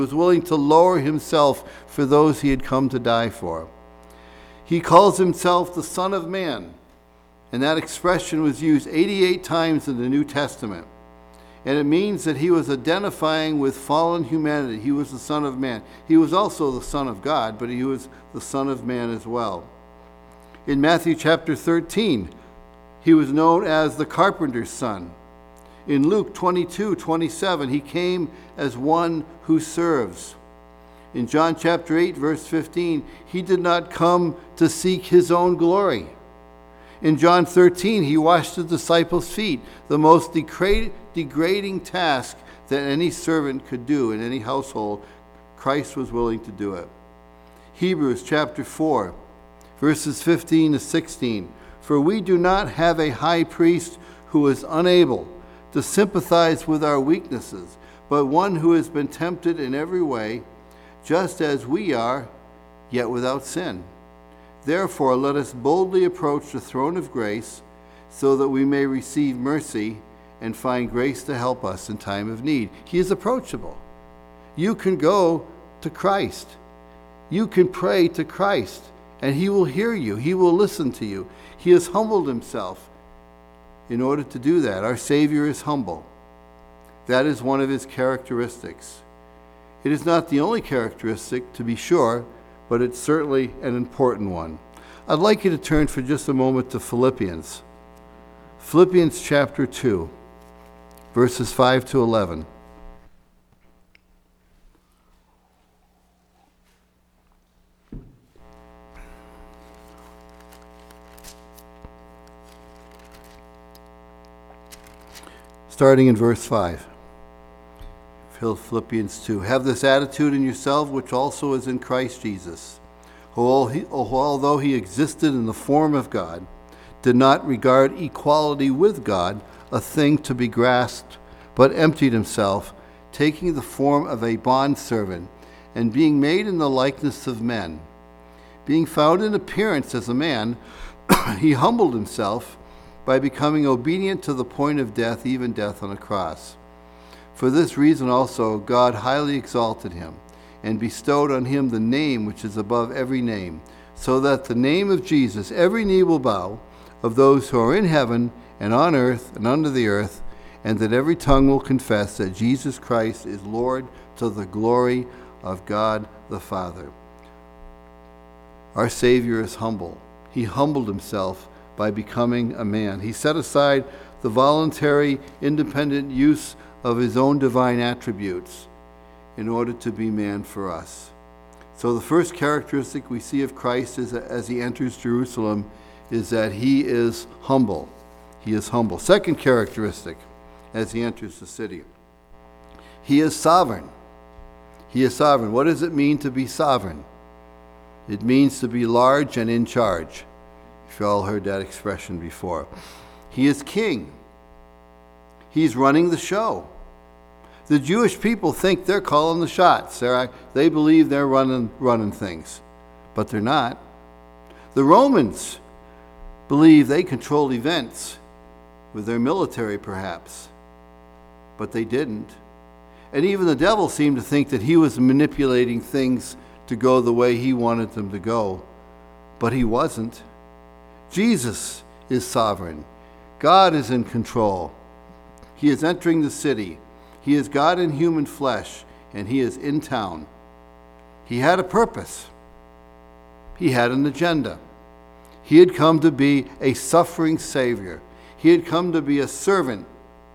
He was willing to lower himself for those he had come to die for. He calls himself the Son of Man, and that expression was used 88 times in the New Testament. And it means that he was identifying with fallen humanity. He was the Son of Man. He was also the Son of God, but he was the Son of Man as well. In Matthew chapter 13, he was known as the carpenter's son. In Luke 22:27, he came as one who serves. In John chapter 8, verse 15, he did not come to seek his own glory. In John 13, he washed the disciples' feet, the most degrading task that any servant could do in any household. Christ was willing to do it. Hebrews chapter 4, verses 15 to 16. For we do not have a high priest who is unable to sympathize with our weaknesses, but one who has been tempted in every way, just as we are, yet without sin. Therefore, let us boldly approach the throne of grace, so that we may receive mercy and find grace to help us in time of need. He is approachable. You can go to Christ. You can pray to Christ, and he will hear you. He will listen to you. He has humbled himself in order to do that. Our Savior is humble. That is one of his characteristics. It is not the only characteristic, to be sure, but it's certainly an important one. I'd like you to turn for just a moment to Philippians. Philippians chapter 2, verses 5 to 11. Starting in verse 5. Philippians 2. Have this attitude in yourself, which also is in Christ Jesus, who, although he existed in the form of God, did not regard equality with God a thing to be grasped, but emptied himself, taking the form of a bondservant, and being made in the likeness of men. Being found in appearance as a man, he humbled himself by becoming obedient to the point of death, even death on a cross. For this reason also God highly exalted him, and bestowed on him the name which is above every name, so that the name of Jesus every knee will bow, of those who are in heaven and on earth and under the earth, and that every tongue will confess that Jesus Christ is Lord, to the glory of God the Father. Our Savior is humble. He humbled himself by becoming a man. He set aside the voluntary, independent use of his own divine attributes in order to be man for us. So the first characteristic we see of Christ is that as he enters Jerusalem is that he is humble. He is humble. Second characteristic as he enters the city. He is sovereign. He is sovereign. What does it mean to be sovereign? It means to be large and in charge. You've all heard that expression before. He is king. He's running the show. The Jewish people think they're calling the shots. They believe they're running things, but they're not. The Romans believe they control events with their military, perhaps, but they didn't. And even the devil seemed to think that he was manipulating things to go the way he wanted them to go, but he wasn't. Jesus is sovereign. God is in control. He is entering the city. He is God in human flesh, and he is in town. He had a purpose. He had an agenda. He had come to be a suffering Savior. He had come to be a servant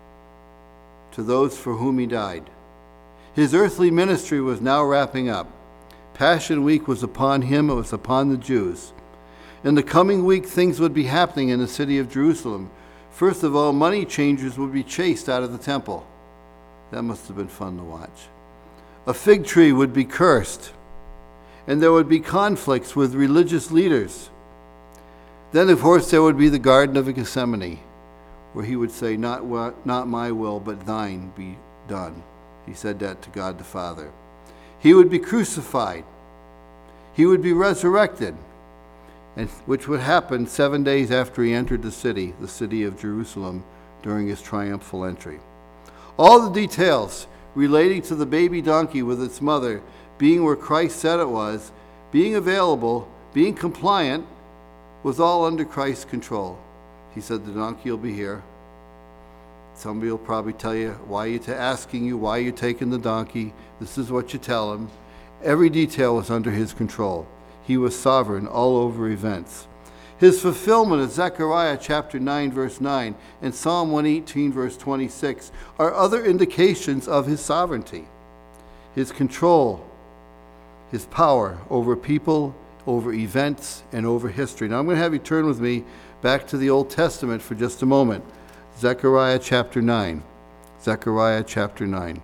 to those for whom he died. His earthly ministry was now wrapping up. Passion Week was upon him. It was upon the Jews. In the coming week, things would be happening in the city of Jerusalem. First of all, money changers would be chased out of the temple. That must have been fun to watch. A fig tree would be cursed, and there would be conflicts with religious leaders. Then, of course, there would be the Garden of Gethsemane, where he would say, not my will, but thine be done. He said that to God the Father. He would be crucified. He would be resurrected, and which would happen 7 days after he entered the city of Jerusalem, during his triumphal entry. All the details relating to the baby donkey with its mother, being where Christ said it was, being available, being compliant, was all under Christ's control. He said the donkey will be here. Somebody will probably tell you why you're taking the donkey. This is what you tell him. Every detail was under his control. He was sovereign all over events. His fulfillment of Zechariah chapter 9, verse 9, and Psalm 118, verse 26, are other indications of his sovereignty, his control, his power over people, over events, and over history. Now I'm going to have you turn with me back to the Old Testament for just a moment. Zechariah chapter 9. Zechariah chapter 9.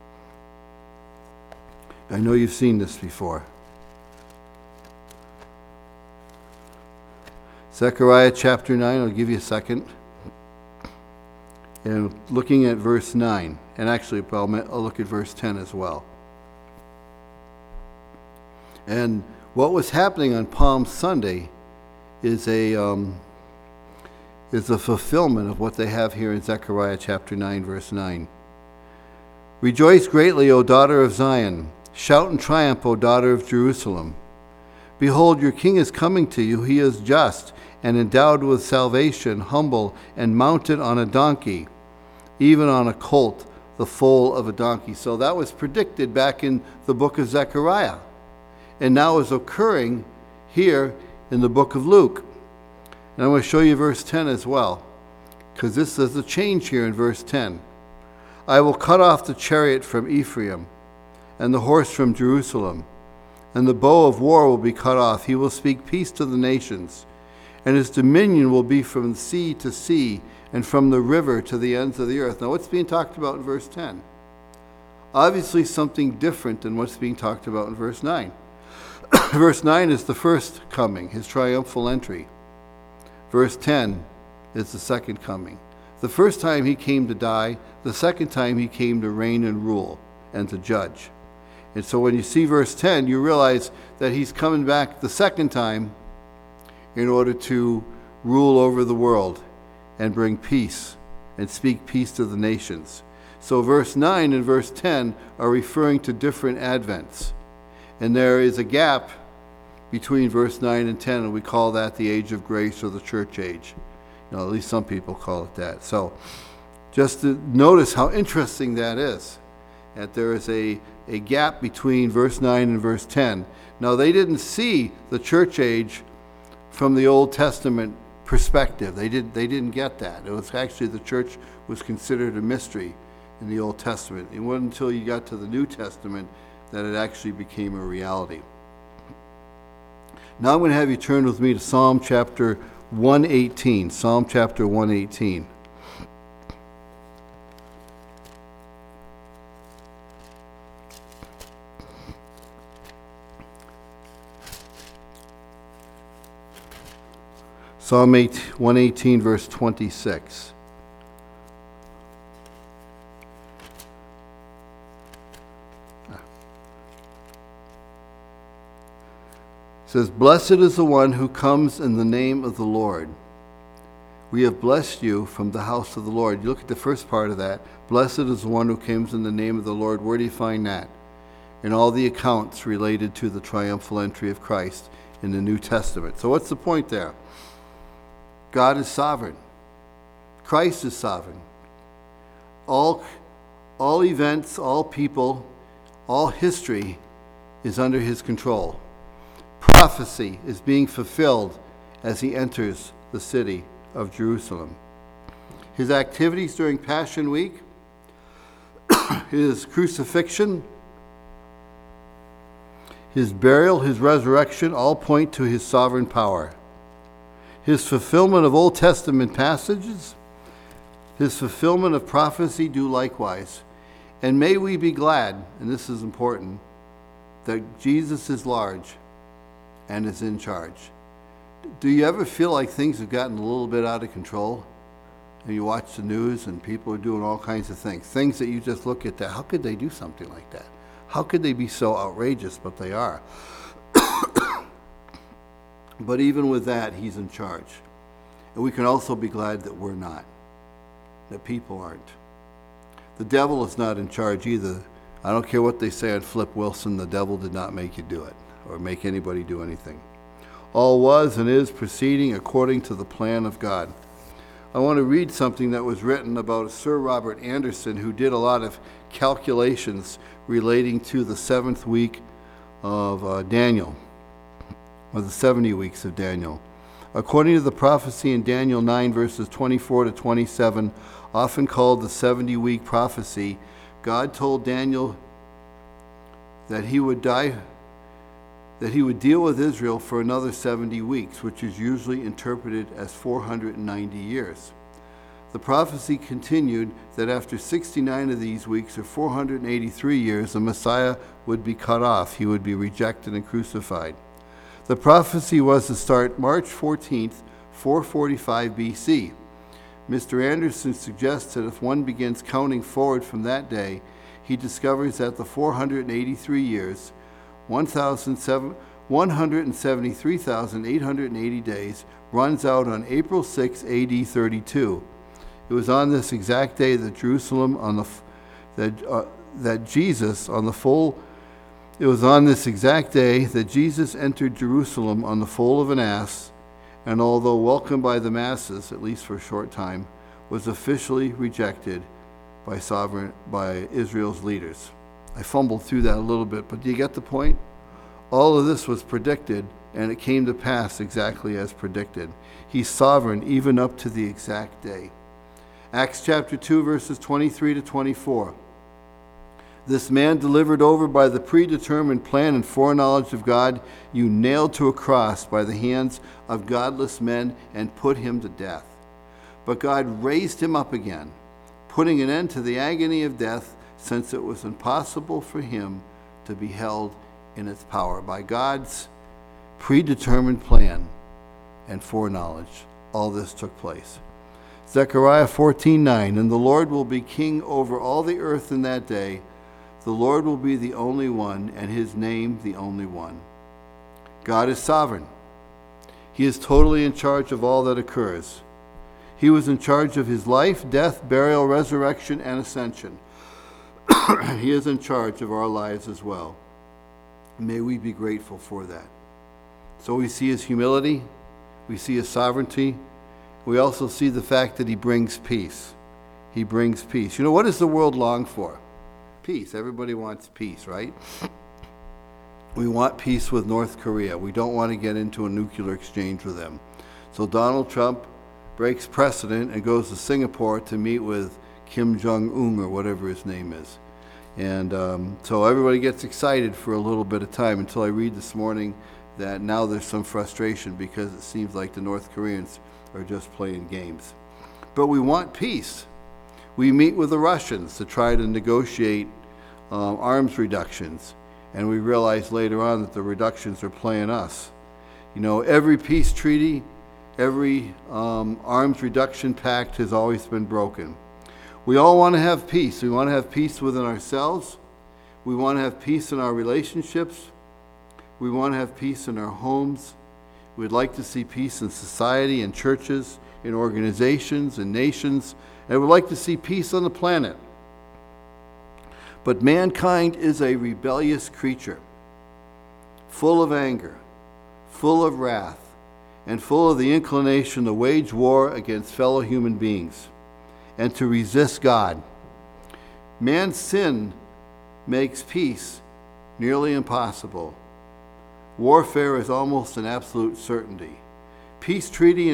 I know you've seen this before. Zechariah chapter 9, I'll give you a second. And looking at verse 9, and actually I'll look at verse 10 as well. And what was happening on Palm Sunday is a fulfillment of what they have here in Zechariah chapter 9, verse 9. Rejoice greatly, O daughter of Zion. Shout in triumph, O daughter of Jerusalem. Behold, your king is coming to you. He is just and endowed with salvation, humble and mounted on a donkey, even on a colt, the foal of a donkey. So that was predicted back in the book of Zechariah, and now is occurring here in the book of Luke. And I'm going to show you verse 10 as well, because this is a change here in verse 10. I will cut off the chariot from Ephraim, and the horse from Jerusalem, and the bow of war will be cut off. He will speak peace to the nations, and his dominion will be from sea to sea, and from the river to the ends of the earth. Now, what's being talked about in verse 10? Obviously something different than what's being talked about in verse 9. Verse 9 is the first coming, his triumphal entry. Verse 10 is the second coming. The first time he came to die, the second time he came to reign and rule and to judge. And so when you see verse 10, you realize that he's coming back the second time in order to rule over the world and bring peace and speak peace to the nations. So verse 9 and verse 10 are referring to different advents. And there is a gap between verse 9 and 10, and we call that the age of grace or the church age. At least some people call it that. So just to notice how interesting that is, that there is a gap between verse 9 and verse 10. Now, they didn't see the church age from the Old Testament perspective. They didn't get that. It was actually, the church was considered a mystery in the Old Testament. It wasn't until you got to the New Testament that it actually became a reality. Now I'm going to have you turn with me to Psalm chapter 118. Psalm chapter 118. Psalm 118, verse 26. It says, "Blessed is the one who comes in the name of the Lord. We have blessed you from the house of the Lord." You look at the first part of that. Blessed is the one who comes in the name of the Lord. Where do you find that? In all the accounts related to the triumphal entry of Christ in the New Testament. So what's the point there? God is sovereign. Christ is sovereign. All events, all people, all history is under his control. Prophecy is being fulfilled as he enters the city of Jerusalem. His activities during Passion Week, his crucifixion, his burial, his resurrection, all point to his sovereign power. His fulfillment of Old Testament passages, his fulfillment of prophecy do likewise. And may we be glad, and this is important, that Jesus is large and is in charge. Do you ever feel like things have gotten a little bit out of control? And you watch the news and people are doing all kinds of things that you just look at that. How could they do something like that? How could they be so outrageous? But they are. But even with that, he's in charge. And we can also be glad that we're not, that people aren't. The devil is not in charge either. I don't care what they say on Flip Wilson, the devil did not make you do it or make anybody do anything. All was and is proceeding according to the plan of God. I want to read something that was written about Sir Robert Anderson, who did a lot of calculations relating to the 7th week of Daniel, or the 70 weeks of Daniel. According to the prophecy in Daniel 9, verses 24 to 27, often called the 70-week prophecy, God told Daniel that he would deal with Israel for another 70 weeks, which is usually interpreted as 490 years. The prophecy continued that after 69 of these weeks, or 483 years, the Messiah would be cut off. He would be rejected and crucified. The prophecy was to start March 14th, 445 BC. Mr. Anderson suggests that if one begins counting forward from that day, he discovers that the 483 years, 173,880 days, runs out on April 6, AD 32. It was on this exact day that It was on this exact day that Jesus entered Jerusalem on the foal of an ass, and although welcomed by the masses, at least for a short time, was officially rejected by Israel's leaders. I fumbled through that a little bit, but do you get the point? All of this was predicted, and it came to pass exactly as predicted. He's sovereign even up to the exact day. Acts chapter 2, verses 23 to 24. This man delivered over by the predetermined plan and foreknowledge of God, you nailed to a cross by the hands of godless men and put him to death. But God raised him up again, putting an end to the agony of death, since it was impossible for him to be held in its power. By God's predetermined plan and foreknowledge, all this took place. Zechariah 14:9, and the Lord will be king over all the earth in that day. The Lord will be the only one, and his name the only one. God is sovereign. He is totally in charge of all that occurs. He was in charge of his life, death, burial, resurrection, and ascension. He is in charge of our lives as well. May we be grateful for that. So we see his humility, we see his sovereignty, we also see the fact that he brings peace. He brings peace. You know, what does the world long for? Peace. Everybody wants peace, right? We want peace with North Korea. We don't want to get into a nuclear exchange with them. So Donald Trump breaks precedent and goes to Singapore to meet with Kim Jong-un, or whatever his name is. And so everybody gets excited for a little bit of time until I read this morning that now there's some frustration because it seems like the North Koreans are just playing games. But we want peace. We meet with the Russians to try to negotiate arms reductions, and we realize later on that the reductions are playing us. You know, every peace treaty, every arms reduction pact has always been broken. We all want to have peace. We want to have peace within ourselves. We want to have peace in our relationships. We want to have peace in our homes. We'd like to see peace in society, in churches, in organizations, in nations, and we'd like to see peace on the planet. But mankind is a rebellious creature, full of anger, full of wrath, and full of the inclination to wage war against fellow human beings and to resist God. Man's sin makes peace nearly impossible. Warfare is almost an absolute certainty. Peace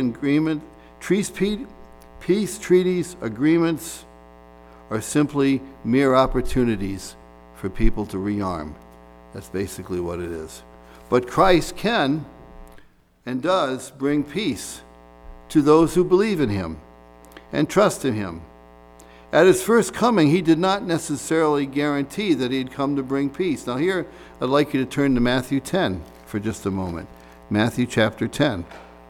treaties, agreements are simply mere opportunities for people to rearm. That's basically what it is. But Christ can and does bring peace to those who believe in him and trust in him. At his first coming, he did not necessarily guarantee that he'd come to bring peace. Now here, I'd like you to turn to Matthew 10 for just a moment. Matthew chapter 10.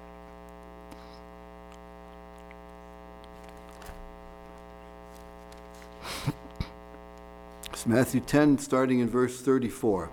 It's Matthew 10, starting in verse 34.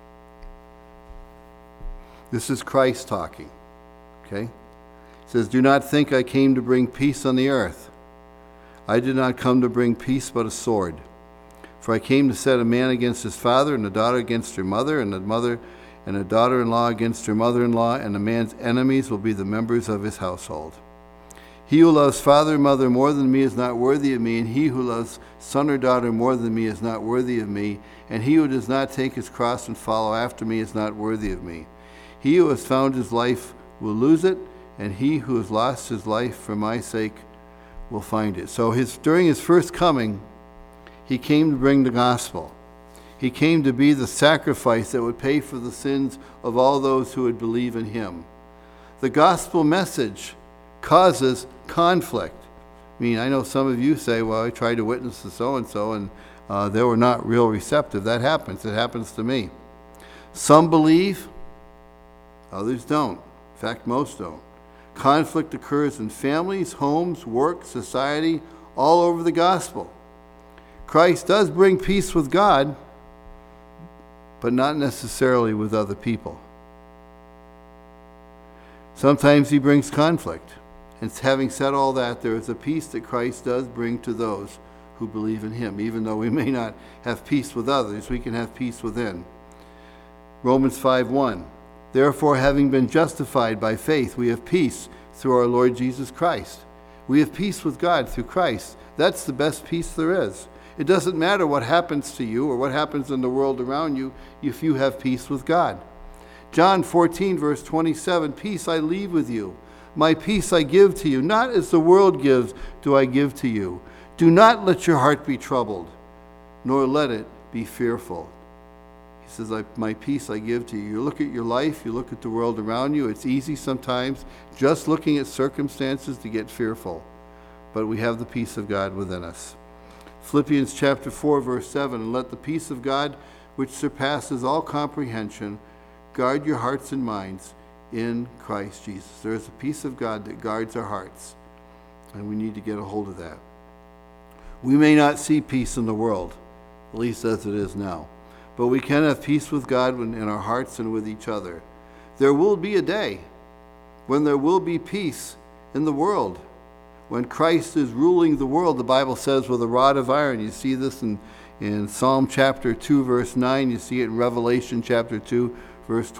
This is Christ talking, okay? It says, "Do not think I came to bring peace on the earth. I did not come to bring peace but a sword. For I came to set a man against his father, and a daughter against her mother, and a mother and a daughter-in-law against her mother-in-law, and a man's enemies will be the members of his household. He who loves father or mother more than me is not worthy of me, and he who loves son or daughter more than me is not worthy of me, and he who does not take his cross and follow after me is not worthy of me. He who has found his life will lose it, and he who has lost his life for my sake will find it. So during his first coming, he came to bring the gospel. He came to be the sacrifice that would pay for the sins of all those who would believe in him. The gospel message causes conflict. I mean, I know some of you say, well, I tried to witness to so-and-so, and they were not real receptive. That happens. It happens to me. Some believe, others don't. In fact, most don't. Conflict occurs in families, homes, work, society, all over the gospel. Christ does bring peace with God, but not necessarily with other people. Sometimes he brings conflict. And having said all that, there is a peace that Christ does bring to those who believe in him. Even though we may not have peace with others, we can have peace within. Romans 5:1. Therefore, having been justified by faith, we have peace through our Lord Jesus Christ. We have peace with God through Christ. That's the best peace there is. It doesn't matter what happens to you or what happens in the world around you if you have peace with God. John 14, verse 27, peace I leave with you. My peace I give to you. Not as the world gives do I give to you. Do not let your heart be troubled, nor let it be fearful. He says, my peace I give to you. You look at your life, you look at the world around you. It's easy sometimes just looking at circumstances to get fearful. But we have the peace of God within us. Philippians chapter 4, verse 7, and let the peace of God, which surpasses all comprehension, guard your hearts and minds in Christ Jesus. There is a peace of God that guards our hearts, and we need to get a hold of that. We may not see peace in the world, at least as it is now, but we can have peace with God in our hearts and with each other. There will be a day when there will be peace in the world. When Christ is ruling the world, the Bible says, with a rod of iron. You see this in Psalm chapter 2, verse 9. You see it in Revelation chapter 2, verse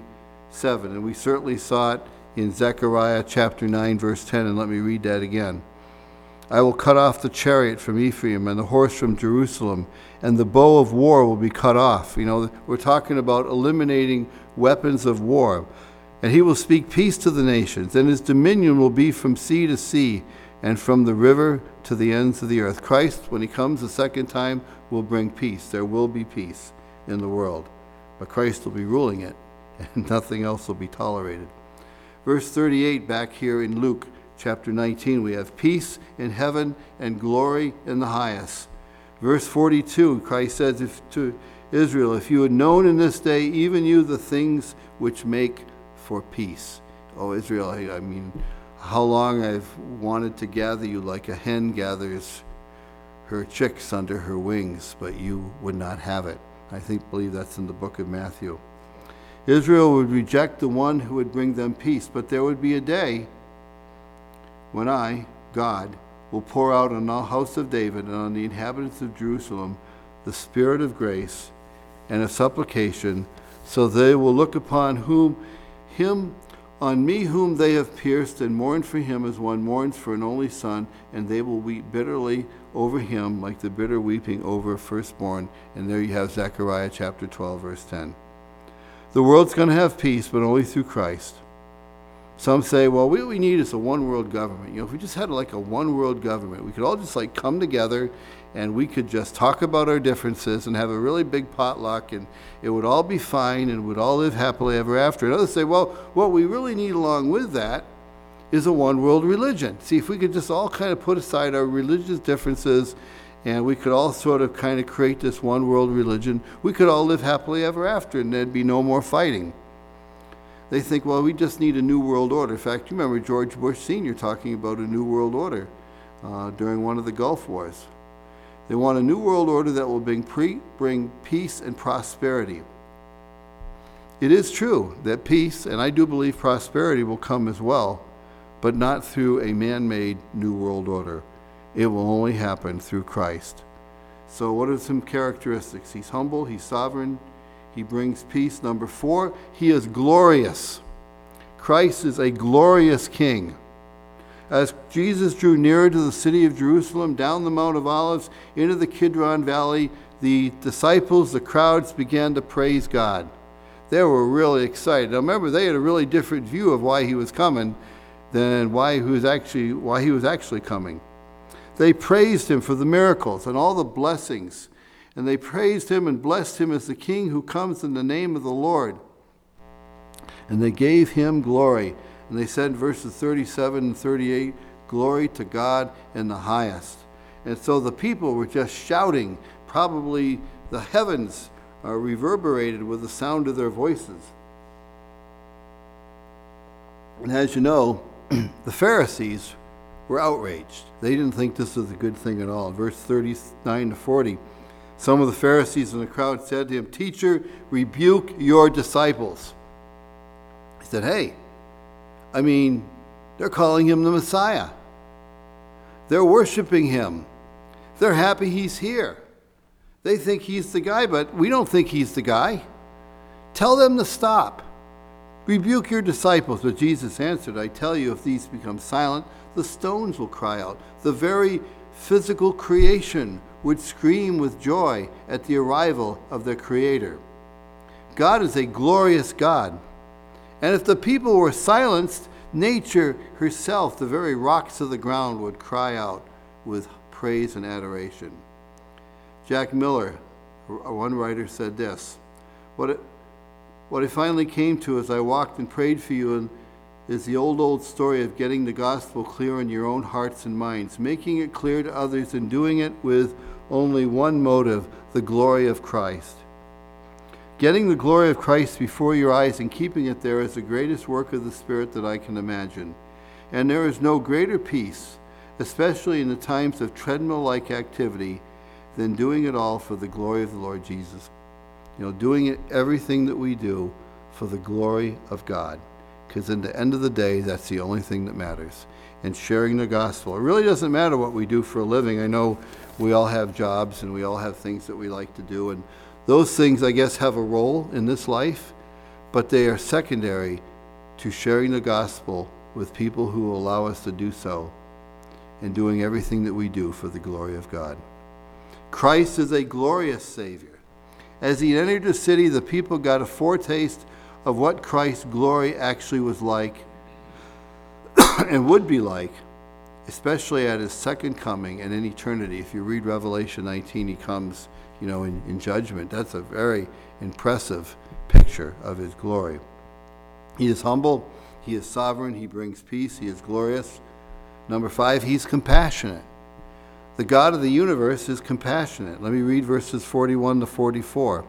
27. And we certainly saw it in Zechariah chapter 9, verse 10. And let me read that again. I will cut off the chariot from Ephraim and the horse from Jerusalem, and the bow of war will be cut off. You know, we're talking about eliminating weapons of war. And he will speak peace to the nations, and his dominion will be from sea to sea, and from the river to the ends of the earth. Christ, when he comes the second time, will bring peace. There will be peace in the world. But Christ will be ruling it, and nothing else will be tolerated. Verse 38, back here in Luke chapter 19, we have peace in heaven and glory in the highest. Verse 42, Christ says to Israel, if you had known in this day, even you, the things which make for peace. Oh, Israel, I mean, how long I've wanted to gather you like a hen gathers her chicks under her wings, but you would not have it. I believe that's in the book of Matthew. Israel would reject the one who would bring them peace, but there would be a day when I, God, will pour out on the house of David and on the inhabitants of Jerusalem the spirit of grace and of supplication, so they will look upon on me whom they have pierced, and mourn for him as one mourns for an only son, and they will weep bitterly over him like the bitter weeping over a firstborn. And there you have Zechariah chapter 12, verse 10. The world's going to have peace, but only through Christ. Some say, well, what we need is a one world government. You know, if we just had like a one world government, we could all just like come together and we could just talk about our differences and have a really big potluck, and it would all be fine and we'd all live happily ever after. And others say, well, what we really need along with that is a one world religion. See, if we could just all kind of put aside our religious differences and we could all sort of kind of create this one world religion, we could all live happily ever after and there'd be no more fighting. They think, well, we just need a new world order. In fact, you remember George Bush Sr. talking about a new world order during one of the Gulf Wars. They want a new world order that will bring peace and prosperity. It is true that peace, and I do believe prosperity, will come as well, but not through a man-made new world order. It will only happen through Christ. So what are some characteristics? He's humble, he's sovereign, he brings peace. Number 4, he is glorious. Christ is a glorious king. As Jesus drew nearer to the city of Jerusalem, down the Mount of Olives, into the Kidron Valley, the disciples, the crowds began to praise God. They were really excited. Now remember, they had a really different view of why he was coming than why he was actually coming. They praised him for the miracles and all the blessings. And they praised him and blessed him as the king who comes in the name of the Lord. And they gave him glory. And they said in verses 37 and 38, glory to God in the highest. And so the people were just shouting. Probably the heavens reverberated with the sound of their voices. And as you know, the Pharisees were outraged. They didn't think this was a good thing at all. Verse 39 to 40, some of the Pharisees in the crowd said to him, "Teacher, rebuke your disciples." He said, hey, they're calling him the Messiah. They're worshiping him. They're happy he's here. They think he's the guy, but we don't think he's the guy. Tell them to stop. Rebuke your disciples. But Jesus answered, I tell you, if these become silent, the stones will cry out. The very physical creation would scream with joy at the arrival of their Creator. God is a glorious God. And if the people were silenced, nature herself, the very rocks of the ground, would cry out with praise and adoration. Jack Miller, one writer, said this, What I finally came to as I walked and prayed for you is the old story of getting the gospel clear in your own hearts and minds, making it clear to others and doing it with only one motive, the glory of Christ. Getting the glory of Christ before your eyes and keeping it there is the greatest work of the Spirit that I can imagine. And there is no greater peace, especially in the times of treadmill-like activity, than doing it all for the glory of the Lord Jesus. Doing everything that we do for the glory of God. Because in the end of the day, that's the only thing that matters. And sharing the gospel. It really doesn't matter what we do for a living. I know we all have jobs and we all have things that we like to do. And those things, I guess, have a role in this life. But they are secondary to sharing the gospel with people who will allow us to do so. And doing everything that we do for the glory of God. Christ is a glorious Savior. As he entered the city, the people got a foretaste of what Christ's glory actually was like and would be like, especially at his second coming and in eternity. If you read Revelation 19, he comes, in judgment. That's a very impressive picture of his glory. He is humble, he is sovereign, he brings peace, he is glorious. Number 5, he's compassionate. The God of the universe is compassionate. Let me read verses 41 to 44.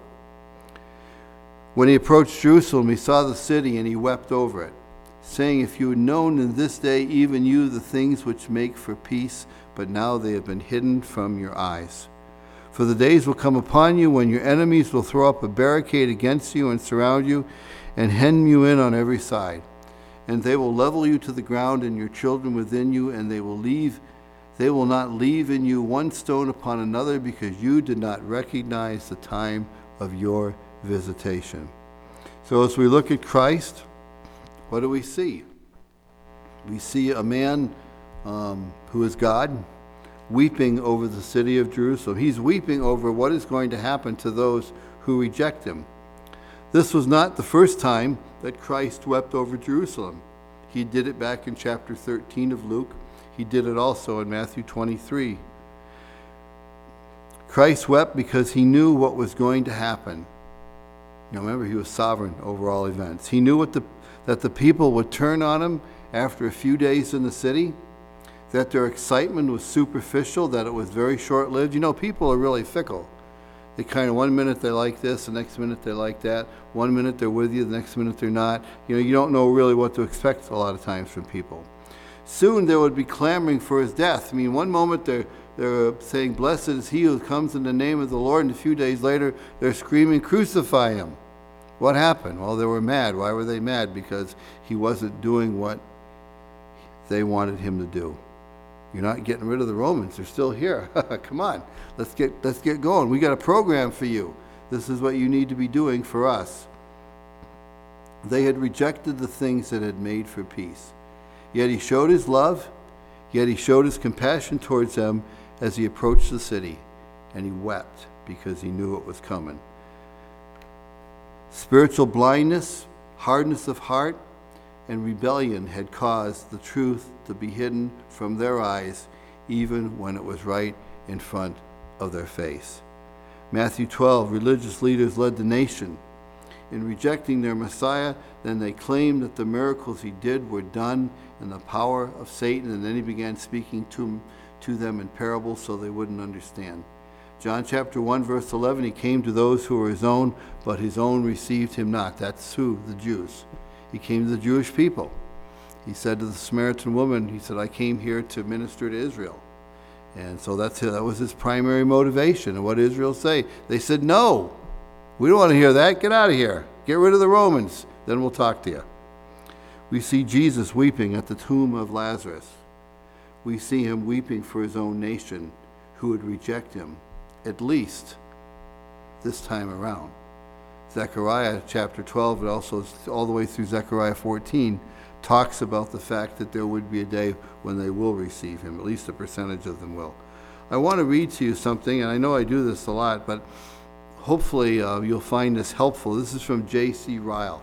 When he approached Jerusalem, he saw the city and he wept over it, saying, if you had known in this day, even you, the things which make for peace, but now they have been hidden from your eyes. For the days will come upon you when your enemies will throw up a barricade against you and surround you and hem you in on every side. And they will level you to the ground and your children within you, and they will not leave in you one stone upon another, because you did not recognize the time of your visitation. So as we look at Christ, what do we see? We see a man who is God weeping over the city of Jerusalem. He's weeping over what is going to happen to those who reject him. This was not the first time that Christ wept over Jerusalem. He did it back in chapter 13 of Luke. He did it also in Matthew 23. Christ wept because he knew what was going to happen. Remember, he was sovereign over all events. He knew that the people would turn on him after a few days in the city, that their excitement was superficial, that it was very short-lived. People are really fickle. They kind of, one minute they like this, the next minute they like that. One minute they're with you, the next minute they're not. You don't know really what to expect a lot of times from people. Soon they would be clamoring for his death. One moment they're saying, blessed is he who comes in the name of the Lord, and a few days later they're screaming, crucify him. What happened? Well, they were mad. Why were they mad? Because he wasn't doing what they wanted him to do. You're not getting rid of the Romans. They're still here. Come on, let's get going. We got a program for you. This is what you need to be doing for us. They had rejected the things that had made for peace. Yet he showed his love, yet he showed his compassion towards them as he approached the city, and he wept because he knew it was coming. Spiritual blindness, hardness of heart, and rebellion had caused the truth to be hidden from their eyes, even when it was right in front of their face. Matthew 12, religious leaders led the nation in rejecting their Messiah. Then they claimed that the miracles he did were done in the power of Satan, and then he began speaking to them in parables so they wouldn't understand. John chapter 1, verse 11, he came to those who were his own, but his own received him not. That's who? The Jews. He came to the Jewish people. He said to the Samaritan woman, he said, I came here to minister to Israel. And so that was his primary motivation. And what did Israel say? They said, no, we don't want to hear that. Get out of here. Get rid of the Romans. Then we'll talk to you. We see Jesus weeping at the tomb of Lazarus. We see him weeping for his own nation who would reject him, at least this time around. Zechariah chapter 12, and also all the way through Zechariah 14, talks about the fact that there would be a day when they will receive him. At least a percentage of them will. I want to read to you something, and I know I do this a lot, but hopefully you'll find this helpful. This is from J.C. Ryle.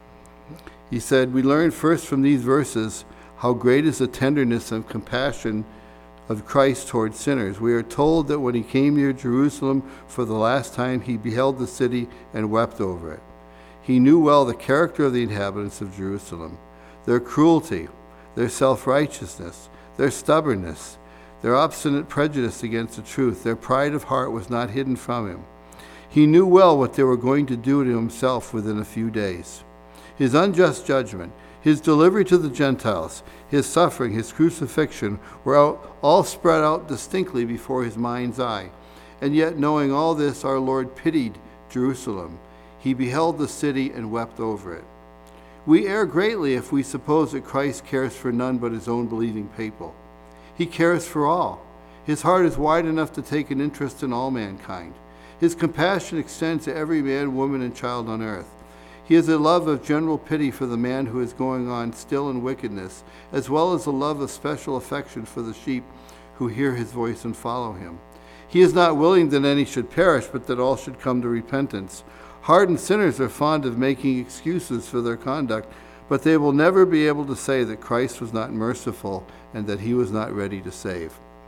He said, we learn first from these verses how great is the tenderness and compassion of Christ toward sinners. We are told that when he came near Jerusalem for the last time, he beheld the city and wept over it. He knew well the character of the inhabitants of Jerusalem, their cruelty, their self-righteousness, their stubbornness, their obstinate prejudice against the truth. Their pride of heart was not hidden from him. He knew well what they were going to do to himself within a few days. His unjust judgment, his delivery to the Gentiles, his suffering, his crucifixion were all spread out distinctly before his mind's eye. And yet, knowing all this, our Lord pitied Jerusalem. He beheld the city and wept over it. We err greatly if we suppose that Christ cares for none but his own believing people. He cares for all. His heart is wide enough to take an interest in all mankind. His compassion extends to every man, woman, and child on earth. He has a love of general pity for the man who is going on still in wickedness, as well as a love of special affection for the sheep who hear his voice and follow him. He is not willing that any should perish, but that all should come to repentance. Hardened sinners are fond of making excuses for their conduct, but they will never be able to say that Christ was not merciful and that he was not ready to save.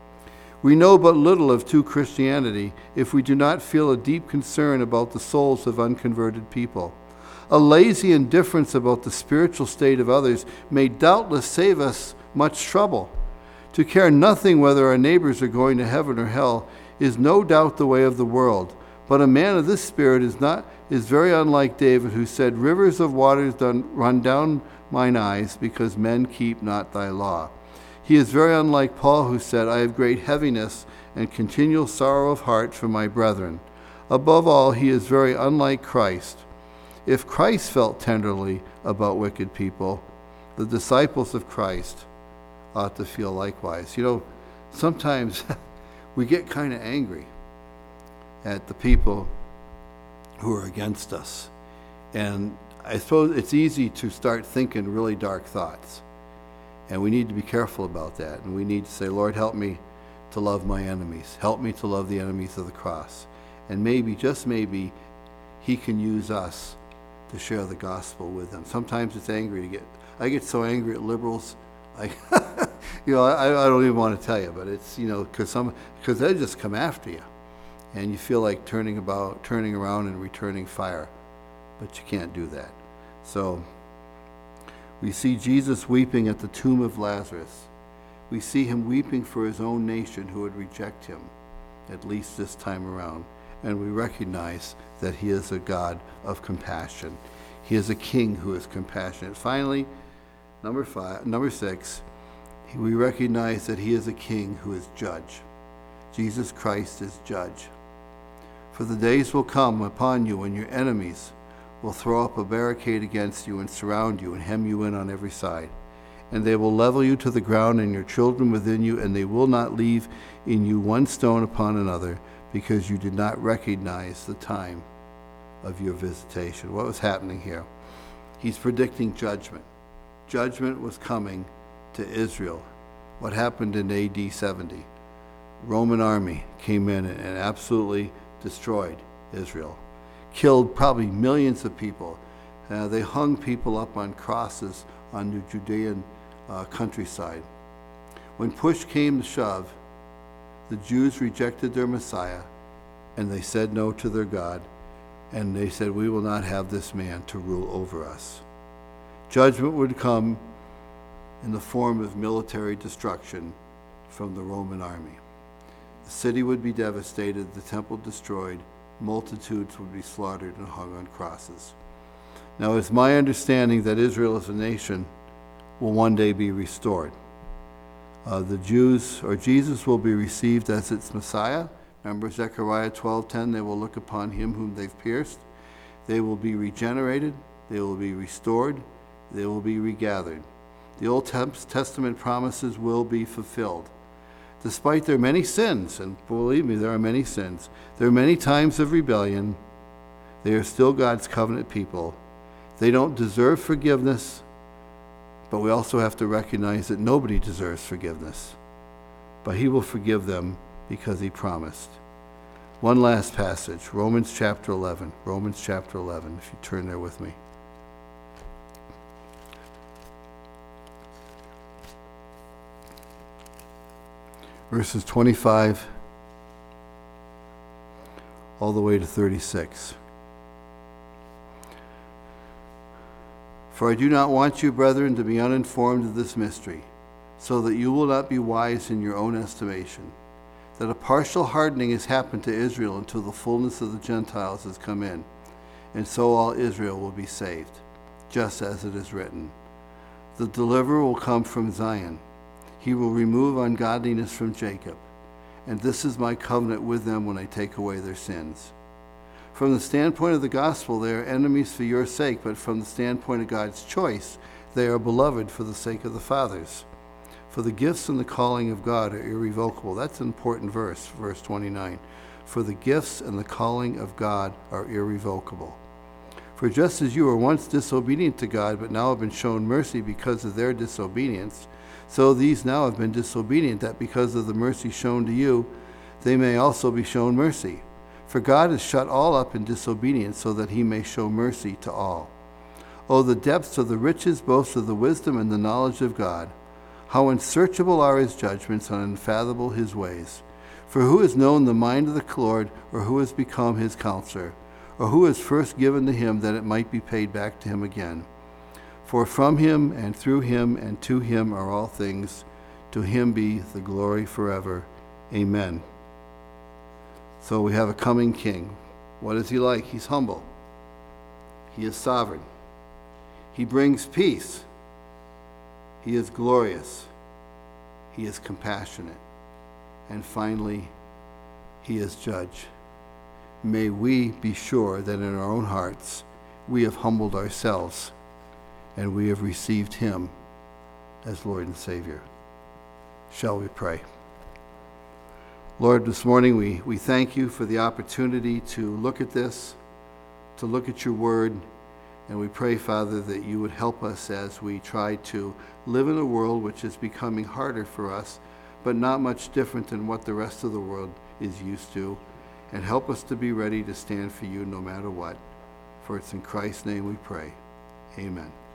We know but little of true Christianity if we do not feel a deep concern about the souls of unconverted people. A lazy indifference about the spiritual state of others may doubtless save us much trouble. To care nothing whether our neighbors are going to heaven or hell is no doubt the way of the world. But a man of this spirit is very unlike David, who said, rivers of waters run down mine eyes, because men keep not thy law. He is very unlike Paul, who said, I have great heaviness and continual sorrow of heart for my brethren. Above all, he is very unlike Christ. If Christ felt tenderly about wicked people, the disciples of Christ ought to feel likewise. You know, sometimes we get kind of angry at the people who are against us. And I suppose it's easy to start thinking really dark thoughts. And we need to be careful about that. And we need to say, Lord, help me to love my enemies. Help me to love the enemies of the cross. And maybe, just maybe, he can use us to share the gospel with them. Sometimes it's angry I get so angry at liberals. I don't even want to tell you, but it's, because they just come after you. And you feel like turning around and returning fire. But you can't do that. So we see Jesus weeping at the tomb of Lazarus. We see him weeping for his own nation who would reject him, at least this time around. And we recognize that he is a God of compassion. He is a king who is compassionate. Finally, number 6, we recognize that he is a king who is judge. Jesus Christ is judge. For the days will come upon you when your enemies will throw up a barricade against you and surround you and hem you in on every side. and they will level you to the ground and your children within you, and they will not leave in you one stone upon another, because you did not recognize the time of your visitation. What was happening here? He's predicting judgment. Judgment was coming to Israel. What happened in AD 70? Roman army came in and absolutely destroyed Israel. Killed probably millions of people. They hung people up on crosses on the Judean countryside. When push came to shove, the Jews rejected their Messiah, and they said no to their God, and they said, we will not have this man to rule over us. Judgment would come in the form of military destruction from the Roman army. The city would be devastated, the temple destroyed, multitudes would be slaughtered and hung on crosses. Now, it's my understanding that Israel as a nation will one day be restored. The Jews, or Jesus, will be received as its Messiah. Remember Zechariah 12:10, they will look upon him whom they've pierced. They will be regenerated, they will be restored, they will be regathered. The Old Testament promises will be fulfilled. Despite their many sins, and believe me, there are many sins, there are many times of rebellion, they are still God's covenant people. They don't deserve forgiveness, but we also have to recognize that nobody deserves forgiveness. But he will forgive them because he promised. One last passage, Romans chapter 11. Romans chapter 11, if you turn there with me. Verses 25 all the way to 36. For I do not want you, brethren, to be uninformed of this mystery, so that you will not be wise in your own estimation, that a partial hardening has happened to Israel until the fullness of the Gentiles has come in, and so all Israel will be saved, just as it is written. The deliverer will come from Zion. He will remove ungodliness from Jacob, and this is my covenant with them when I take away their sins. From the standpoint of the gospel, they are enemies for your sake, but from the standpoint of God's choice, they are beloved for the sake of the fathers. For the gifts and the calling of God are irrevocable. That's an important verse, verse 29. For the gifts and the calling of God are irrevocable. For just as you were once disobedient to God, but now have been shown mercy because of their disobedience, so these now have been disobedient, that because of the mercy shown to you, they may also be shown mercy. For God has shut all up in disobedience, so that he may show mercy to all. Oh, the depths of the riches, both of the wisdom and the knowledge of God! How unsearchable are his judgments, and unfathomable his ways! For who has known the mind of the Lord, or who has become his counselor? Or who has first given to him, that it might be paid back to him again? For from him, and through him, and to him are all things. To him be the glory forever. Amen. So we have a coming king. What is he like? He's humble. He is sovereign. He brings peace. He is glorious. He is compassionate. And finally, he is judge. May we be sure that in our own hearts we have humbled ourselves and we have received him as Lord and Savior. Shall we pray? Lord, this morning we thank you for the opportunity to look at this, to look at your word, and we pray, Father, that you would help us as we try to live in a world which is becoming harder for us, but not much different than what the rest of the world is used to, and help us to be ready to stand for you no matter what. For it's in Christ's name we pray. Amen.